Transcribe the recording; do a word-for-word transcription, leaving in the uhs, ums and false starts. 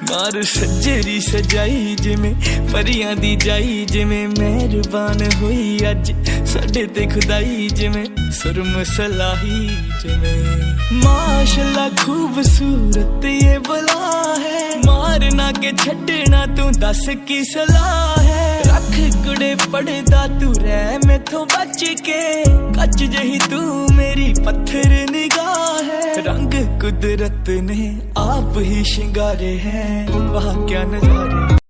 मार सज्जरी सजाई जिमें परियां दी जाई, जिमें मेहरबान हुई अज साडे ते खुदाई, जिमें सुरम सलाही जिमें। माशाअल्लाह खूबसूरत ये बला है, मारना के छड़ना तू दस की सलाह है। रख कुड़े पड़दा तू रह मैथों बच के, कच जही तू मेरी पत्थर निगाह है। रंग कुदरत ने आप ही शिंगारे हैं, वाह क्या नजारे।